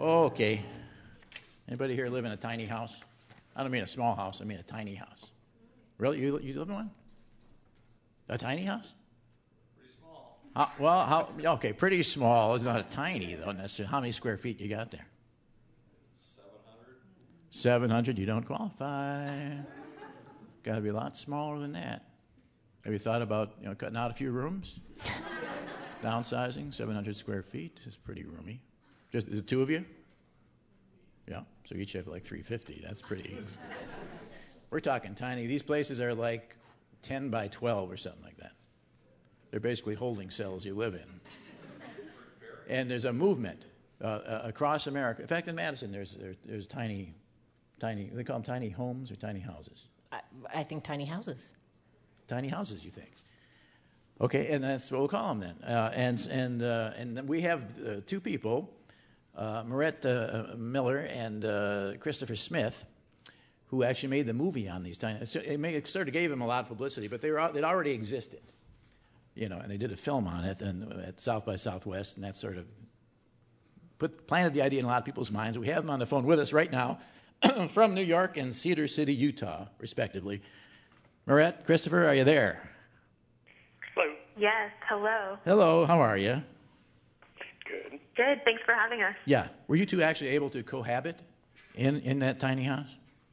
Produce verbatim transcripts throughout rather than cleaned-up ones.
Oh, okay. Anybody here live in a tiny house? I don't mean a small house. I mean a tiny house. Really? You you live in one? A tiny house? Pretty small. How, well, how? Okay, pretty small. It's not a tiny though necessarily. How many square feet you got there? Seven hundred. Seven hundred. You don't qualify. Got to be a lot smaller than that. Have you thought about you know cutting out a few rooms? Downsizing. Seven hundred square feet is pretty roomy. Just is it two of you? Yeah. So each have like three fifty. That's pretty. We're talking tiny. These places are like ten by twelve or something like that. They're basically holding cells you live in. And there's a movement uh, uh, across America. In fact, in Madison, there's there's, there's tiny, tiny. They call them tiny homes or tiny houses. I, I think tiny houses. Tiny houses, you think? Okay, and that's what we'll call them then. Uh, and and uh, and we have uh, two people, uh, Marette uh, Miller and uh, Christopher Smith, who actually made the movie on these tiny. So it, made, it sort of gave them a lot of publicity, but they were it already existed, you know. And they did a film on it and at South by Southwest, and that sort of put planted the idea in a lot of people's minds. We have them on the phone with us right now, from New York and Cedar City, Utah, respectively. Marette, Christopher, are you there? Hello. Yes, hello. Hello, how are you? Good. Good, thanks for having us. Yeah. Were you two actually able to cohabit in, in that tiny house?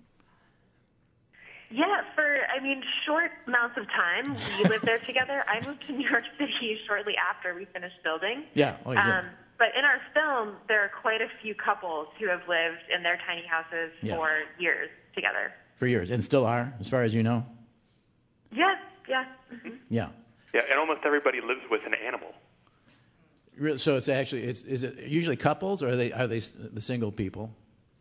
Yeah, for, I mean, short amounts of time. We lived there together. I moved to New York City shortly after we finished building. Yeah, oh, you did. Um, but in our film, there are quite a few couples who have lived in their tiny houses Yeah. for years together. For years, and still are, as far as you know? Yes, yes. Mm-hmm. Yeah. Yeah, and almost everybody lives with an animal. Really, so it's actually, it's, is it usually couples, or are they, are they s- the single people?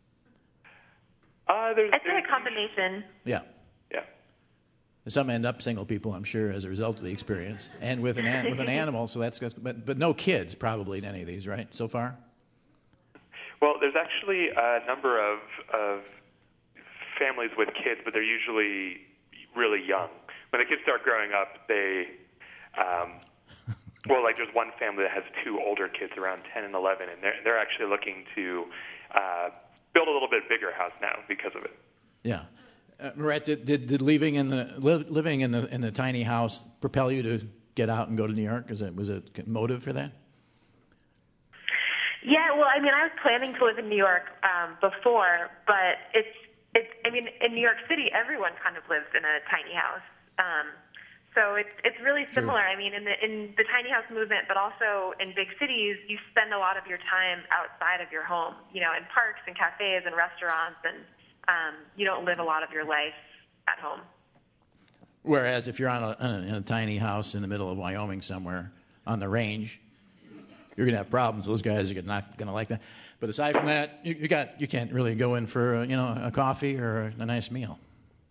Uh, there's, I'd say there's a combination. Yeah. Yeah. Some end up single people, I'm sure, as a result of the experience, and with an an- with an animal. So that's good. But but no kids probably in any of these, right? So far. Well, there's actually a number of of families with kids, but they're usually really young. When the kids start growing up, they, um, well, like there's one family that has two older kids around ten and eleven, and they're they're actually looking to uh, build a little bit bigger house now because of it. Yeah. Uh, Marette, did, did did leaving in the li- living in the in the tiny house propel you to get out and go to New York? Was it was it a motive for that? Yeah, well, I mean, I was planning to live in New York um, before, but it's, it's, I mean, in New York City, everyone kind of lives in a tiny house. Um, so it's it's really similar. I mean, in the in the tiny house movement, but also in big cities, you spend a lot of your time outside of your home, you know, in parks and cafes and restaurants, and um, you don't live a lot of your life at home. Whereas if you're on a, on a, in a tiny house in the middle of Wyoming somewhere on the range, you're going to have problems. Those guys are not going to like that. But aside from that, you, you got you can't really go in for uh, you know a coffee or a nice meal.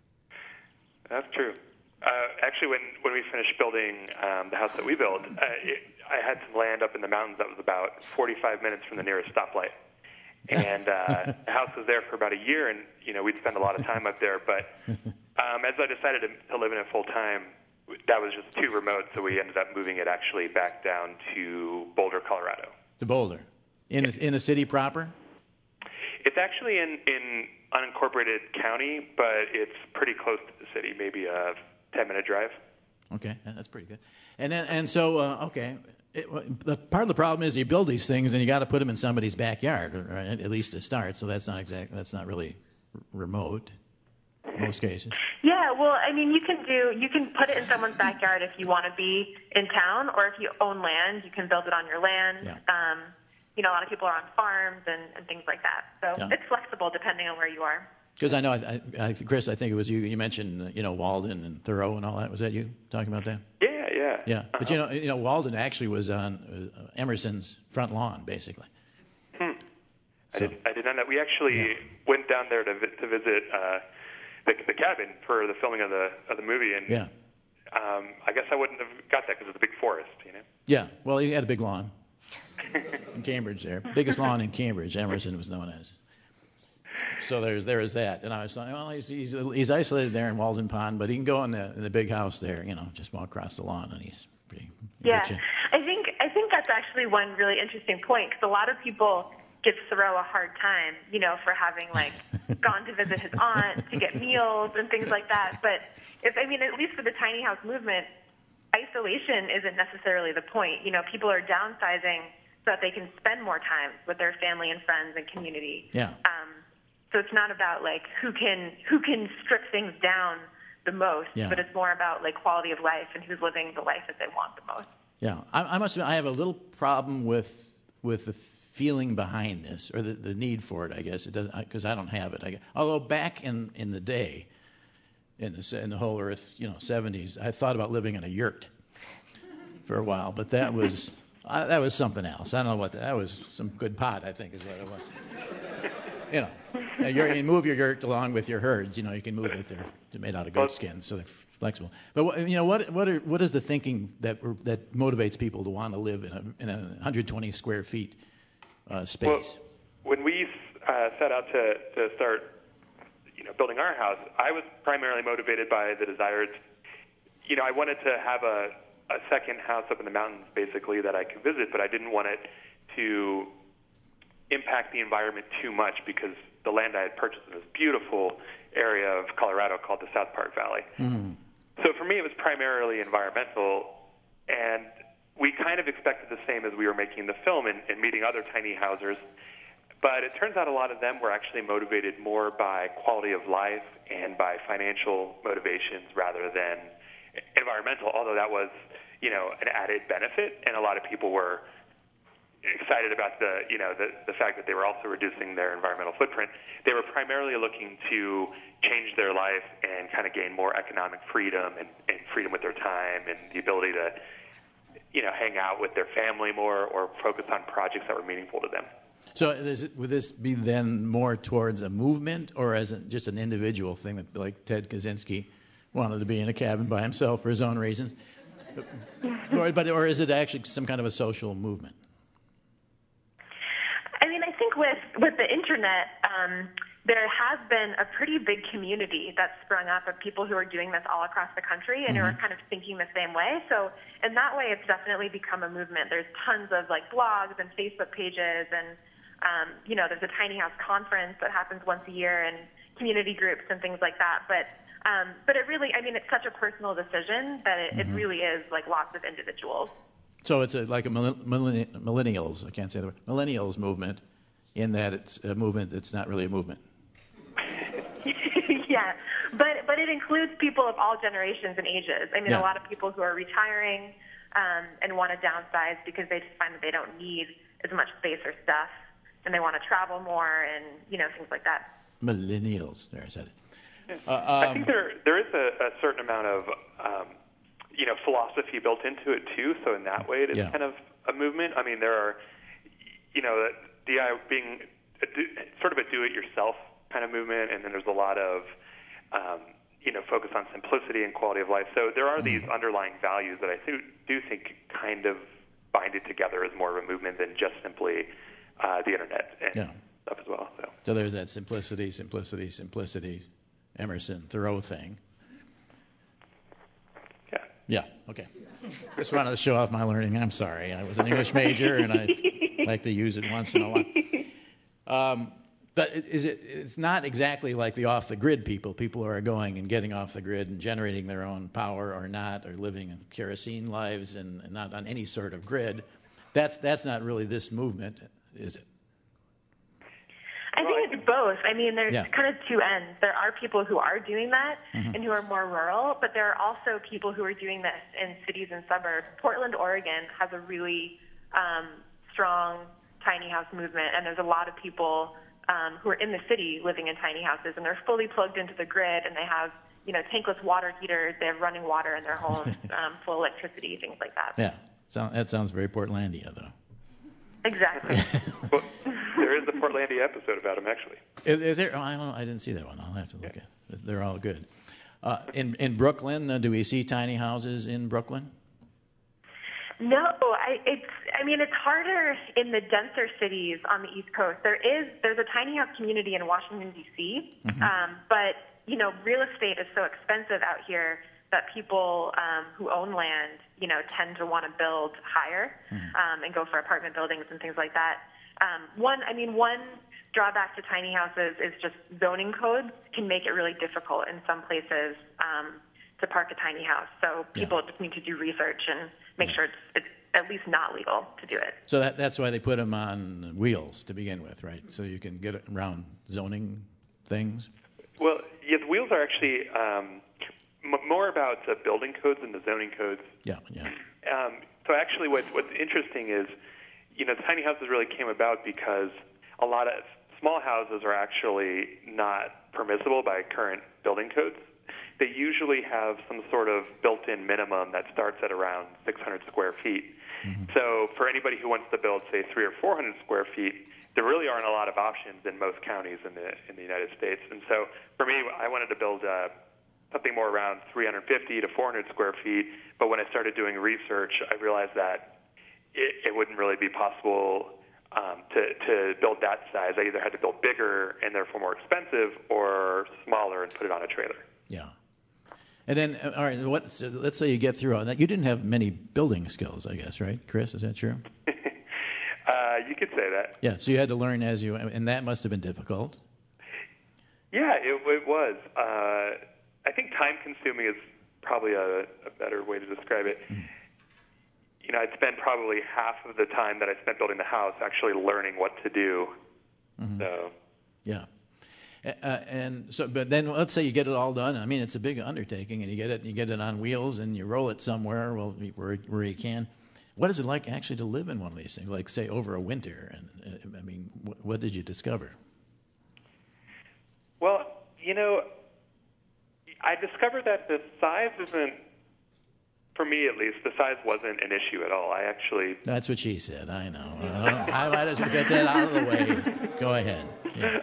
That's true. Uh, actually, when, when we finished building um, the house that we built, uh, it, I had some land up in the mountains that was about forty-five minutes from the nearest stoplight. And uh, the house was there for about a year, and you know we'd spend a lot of time up there. But um, as I decided to, to live in it full time, that was just too remote, so we ended up moving it actually back down to Boulder, Colorado. To Boulder, in the, in the city proper. It's actually in, in unincorporated county, but it's pretty close to the city, maybe a ten-minute drive. Okay, that's pretty good. And then, and so, uh, okay, it, the, part of the problem is you build these things and you got to put them in somebody's backyard, right? At least to start. So that's not exact. That's not really r- remote. In most cases. Yeah, well, I mean, you can do you can put it in someone's backyard if you want to be in town, or if you own land, you can build it on your land. Yeah. Um, you know, a lot of people are on farms and, and things like that. So Yeah. it's flexible depending on where you are. Because I know, I, I, Chris, I think it was you. You mentioned, uh, you know, Walden and Thoreau and all that. Was that you talking about that? Yeah, yeah. Yeah, but you know, you know, Walden actually was on uh, Emerson's front lawn, basically. Hmm. I, So- did, I did not know. We actually Yeah. went down there to, vi- to visit uh, the, the cabin for the filming of the of the movie, and Yeah, um, I guess I wouldn't have got that because it's a big forest, you know. yeah. Well, he had a big lawn in Cambridge there, biggest lawn in Cambridge. Emerson was known as. So there's there is that, and I was like, well, he's he's he's isolated there in Walden Pond, but he can go in the in the big house there, you know, just walk across the lawn, and he's pretty. Yeah, rich. I think I think that's actually one really interesting point, because a lot of people gives Thoreau a hard time, you know, for having like gone to visit his aunt to get meals and things like that. But if I mean, at least for the tiny house movement, isolation isn't necessarily the point. You know, people are downsizing so that they can spend more time with their family and friends and community. Yeah. Um, so it's not about like who can who can strip things down the most, Yeah. but it's more about like quality of life and who's living the life that they want the most. Yeah, I, I must admit, I have a little problem with with the feeling behind this, or the, the need for it. I guess it doesn't, because I don't have it. I guess. Although back in, in the day, in the in the whole Earth, you know, seventies, I thought about living in a yurt for a while, but that was I, that was something else. I don't know what that, that was. Some good pot, I think, is what it was. You know, you're, you move your yurt along with your herds. You know, you can move it. They're, they're made out of goat skin, so they're flexible. But what, you know, what what are, what is the thinking that that motivates people to want to live in a in a one hundred twenty square feet uh, space? Well, when we uh, set out to, to start, you know, building our house, I was primarily motivated by the desire to, you know, I wanted to have a a second house up in the mountains, basically, that I could visit, but I didn't want it to impact the environment too much, because the land I had purchased in this beautiful area of Colorado called the South Park Valley. Mm. So for me, it was primarily environmental, and we kind of expected the same as we were making the film and, and meeting other tiny housers. But it turns out a lot of them were actually motivated more by quality of life and by financial motivations rather than environmental, although that was, you know, an added benefit, and a lot of people were excited about the, you know, the, the fact that they were also reducing their environmental footprint. They were primarily looking to change their life and kind of gain more economic freedom and, and freedom with their time and the ability to, you know, hang out with their family more or focus on projects that were meaningful to them. So is it, would this be then more towards a movement, or as a, just an individual thing that, like Ted Kaczynski wanted to be in a cabin by himself for his own reasons? or, but, or is it actually some kind of a social movement? I mean, I think with, with the internet, um, there has been a pretty big community that's sprung up of people who are doing this all across the country and mm-hmm. who are kind of thinking the same way. So in that way, it's definitely become a movement. There's tons of like blogs and Facebook pages, and um, you know, there's a tiny house conference that happens once a year, and community groups and things like that. But um, but it really, I mean, it's such a personal decision that it, mm-hmm. it really is like lots of individuals. So it's a, like a millenni- millennials, I can't say the word, millennials movement, in that it's a movement that's not really a movement. Yeah, but but it includes people of all generations and ages. I mean, yeah. a lot of people who are retiring um, and want to downsize because they just find that they don't need as much space or stuff, and they want to travel more and, you know, things like that. Millennials, there I said it. Yeah. Uh, um, I think there there is a, a certain amount of um, you know, philosophy built into it too. So in that way, it is yeah. kind of a movement. I mean, there are, you know, D I Y being a do, sort of a do-it-yourself kind of movement, and then there's a lot of, um, you know, focus on simplicity and quality of life. So there are mm. these underlying values that I th- do think kind of bind it together as more of a movement than just simply uh, the internet and yeah. stuff as well. So. so there's that simplicity, simplicity, simplicity, Emerson, Thoreau thing. Yeah. Yeah, okay. Just wanted to show off my learning. I'm sorry. I was an English major, and I like to use it once in a while. Um, but is it, it's not exactly like the off-the-grid people. People who are going and getting off the grid and generating their own power or not, or living in kerosene lives and, and not on any sort of grid. That's that's not really this movement, is it? I think it's both. I mean, there's yeah. kind of two ends. There are people who are doing that mm-hmm. and who are more rural, but there are also people who are doing this in cities and suburbs. Portland, Oregon has a really um, strong tiny house movement, and there's a lot of people um, who are in the city living in tiny houses, and they're fully plugged into the grid, and they have, you know, tankless water heaters. They have running water in their homes, um, full electricity, things like that. Yeah, so, that sounds very Portlandia, though. Exactly. Well, there is a Portlandia episode about them, actually. Is, is there? Oh, I don't know. I didn't see that one. I'll have to look yeah. at it. They're all good. Uh, in in Brooklyn, uh, do we see tiny houses in Brooklyn? No, I, it's. I mean, it's harder in the denser cities on the East Coast. There is there's a tiny house community in Washington D C, mm-hmm. um, but you know, real estate is so expensive out here that people um, who own land, you know, tend to want to build higher mm-hmm. um, and go for apartment buildings and things like that. Um, one, I mean, one drawback to tiny houses is just zoning codes can make it really difficult in some places um, to park a tiny house. So people Yeah. just need to do research and make Yeah. sure it's, it's at least not legal to do it. So that, that's why they put them on wheels to begin with, right? So you can get around zoning things. Well, yeah, the wheels are actually um, m- more about the building codes and the zoning codes. Yeah, yeah. Um, so actually, what's what's interesting is, you know, tiny houses really came about because a lot of small houses are actually not permissible by current building codes. They usually have some sort of built-in minimum that starts at around six hundred square feet. Mm-hmm. So for anybody who wants to build, say, three or four hundred square feet, there really aren't a lot of options in most counties in the in the United States. And so for me, I wanted to build uh, something more around three hundred fifty to four hundred square feet. But when I started doing research, I realized that it, it wouldn't really be possible um, to, to build that size. I either had to build bigger and therefore more expensive, or smaller and put it on a trailer. Yeah. And then, uh, all right, what, so let's say you get through all that. You didn't have many building skills, I guess, right, Chris? Is that true? uh, you could say that. Yeah, so you had to learn as you, and that must have been difficult. Yeah, it, it was. Uh, I think time-consuming is probably a, a better way to describe it. Mm. You know, I'd spend probably half of the time that I spent building the house actually learning what to do. Mm-hmm. So, yeah. Uh, and so, but then let's say you get it all done. I mean, it's a big undertaking, and you get it, you get it on wheels, and you roll it somewhere, well, where where you can. What is it like actually to live in one of these things? Like, say, over a winter, and uh, I mean, what, what did you discover? Well, you know, I discovered that the size isn't, for me at least, the size wasn't an issue at all. I actually. That's what she said. I know. Uh, I might as well get that out of the way. Go ahead. Yeah.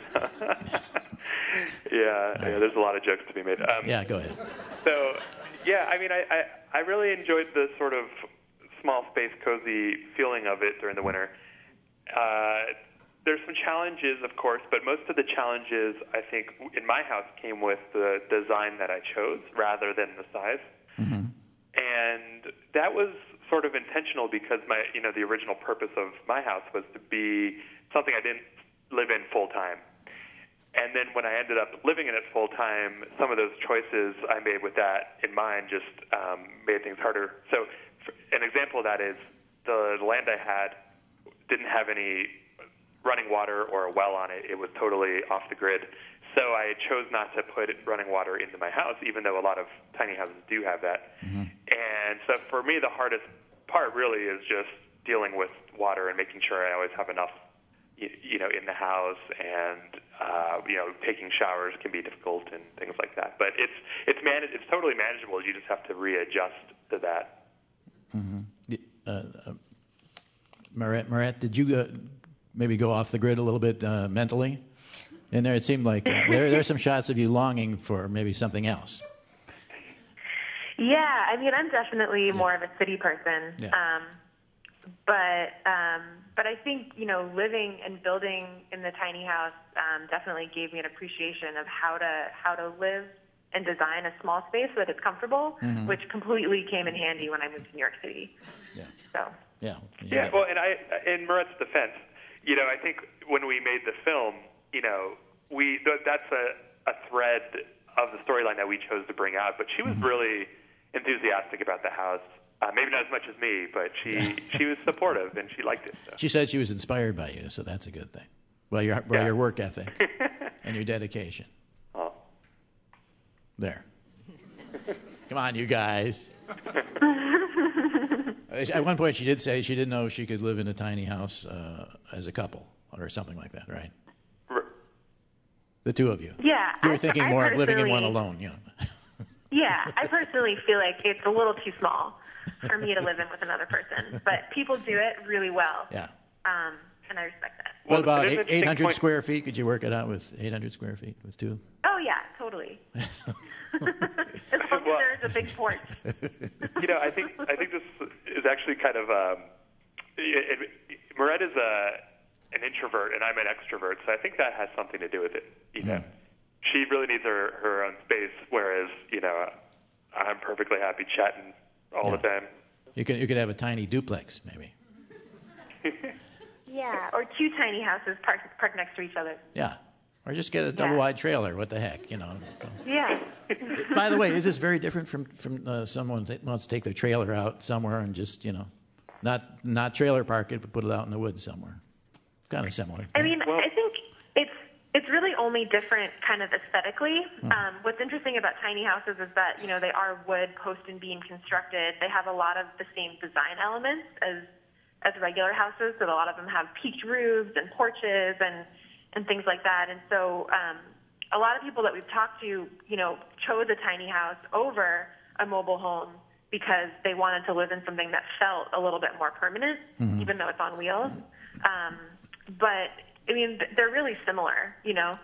Yeah, yeah, there's a lot of jokes to be made. Um, yeah, go ahead. So, yeah, I mean, I, I, I really enjoyed the sort of small space, cozy feeling of it during the winter. Uh, there's some challenges, of course, but most of the challenges, I think, in my house came with the design that I chose rather than the size. Mm-hmm. And that was sort of intentional because my, you know, the original purpose of my house was to be something I didn't live in full time. And then when I ended up living in it full time, some of those choices I made with that in mind just um, made things harder. So an example of that is the land I had didn't have any running water or a well on it. It was totally off the grid. So I chose not to put running water into my house, even though a lot of tiny houses do have that. Mm-hmm. And so for me, the hardest part really is just dealing with water and making sure I always have enough, you, you know, in the house. And uh, you know, taking showers can be difficult and things like that. But it's it's man- it's totally manageable. You just have to readjust to that. Mm-hmm. Uh, uh, Marat, Marat, did you uh, maybe go off the grid a little bit uh, mentally? In there, it seemed like uh, there there's some shots of you longing for maybe something else. Yeah, I mean, I'm definitely yeah. more of a city person. Yeah. Um, but um, but I think, you know, living and building in the tiny house um, definitely gave me an appreciation of how to how to live and design a small space so that it's comfortable, mm-hmm. which completely came in handy when I moved to New York City. Yeah. So. Yeah. Yeah. yeah well, and I, in Marat's defense, you know, I think when we made the film, you know, we that's a, a thread of the storyline that we chose to bring out. But she was mm-hmm. really enthusiastic about the house. Uh, maybe not as much as me, but she she was supportive and she liked it. So. She said she was inspired by you, so that's a good thing. Well, your well, yeah. your work ethic and your dedication. Oh. There. Come on, you guys. At one point, she did say she didn't know she could live in a tiny house uh, as a couple or something like that, right? The two of you. Yeah. You were thinking I, more I of living in one alone, you know. Yeah, I personally feel like it's a little too small for me to live in with another person. But people do it really well. Yeah. Um, and I respect that. What well, about eight, eight hundred point. square feet? Could you work it out with eight hundred square feet with two? Oh, yeah, totally. As long well, as there's a big porch. You know, I think I think this is actually kind of um, it, it, Marat is a an introvert and I'm an extrovert, so I think that has something to do with it. You know, mm. she really needs her her own space, whereas you know I'm perfectly happy chatting all yeah. the time. You could you could have a tiny duplex, maybe. Yeah, or two tiny houses parked parked next to each other. Yeah. Or just get a double-wide trailer. What the heck, you know? Yeah. By the way, is this very different from from uh, someone that wants to take their trailer out somewhere and just, you know, not not trailer park it, but put it out in the woods somewhere? Kind of similar. I mean, I think it's it's really only different kind of aesthetically. Hmm. Um, what's interesting about tiny houses is that, you know, they are wood, post and beam constructed. They have a lot of the same design elements as as regular houses. So a lot of them have peaked roofs and porches and and things like that. And so um, a lot of people that we've talked to, you know, chose a tiny house over a mobile home because they wanted to live in something that felt a little bit more permanent, mm-hmm. even though it's on wheels. Um, but, I mean, they're really similar, you know.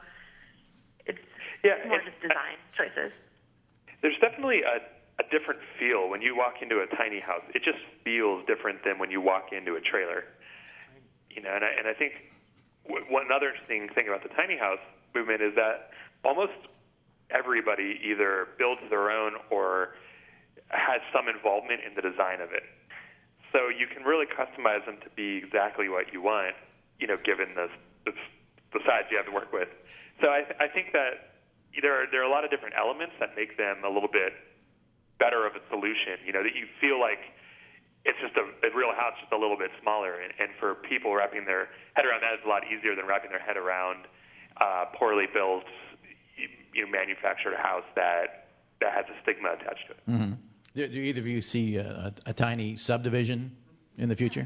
It's yeah, more it's, just design uh, choices. There's definitely a, a different feel when you walk into a tiny house. It just feels different than when you walk into a trailer. You know, and I, and I think one other interesting thing about the tiny house movement is that almost everybody either builds their own or has some involvement in the design of it. So you can really customize them to be exactly what you want, you know, given the the, the size you have to work with. So I, I think that there are, there are a lot of different elements that make them a little bit better of a solution, you know, that you feel like it's just a, a real house, just a little bit smaller. And, and for people wrapping their head around that is a lot easier than wrapping their head around uh, poorly built, you know, manufactured house that that has a stigma attached to it. Mm-hmm. Do, do either of you see a, a, a tiny subdivision in the future?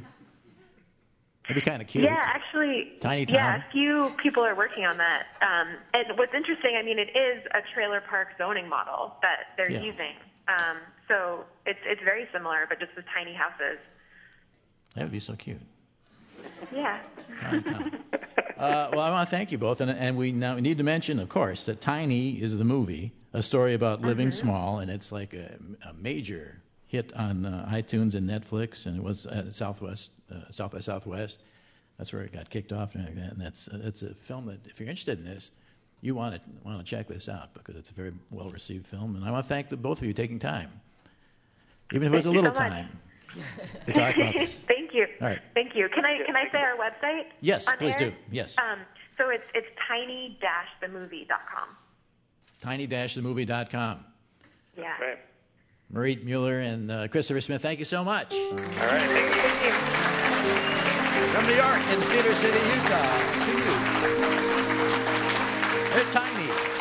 It'd be kind of cute. Yeah, actually, tiny town. Yeah, a few people are working on that. Um, and what's interesting, I mean, it is a trailer park zoning model that they're yeah. using. Um, so it's it's very similar, but just with tiny houses. That would be so cute. Yeah. Tiny town. uh, well, I want to thank you both, and and we now need to mention, of course, that Tiny is the movie, a story about living mm-hmm. small, and it's like a, a major hit on uh, iTunes and Netflix, and it was at Southwest, uh, South by Southwest. That's where it got kicked off, and, and that's uh, it's a film that, if you're interested in this, you want to want to check this out because it's a very well received film, and I want to thank the both of you taking time, even if it was a little so time, to talk about this. Thank you. All right. Thank you. Can I can I say our website? Yes, on please air? do. Yes. Um, so it's it's tiny dash the movie dot com. tiny dash the movie dot com. Yeah. Right. Marie Mueller and uh, Christopher Smith, thank you so much. All right. Thank you. Thank you. From New York and Cedar City, Utah, to you. They're tiny.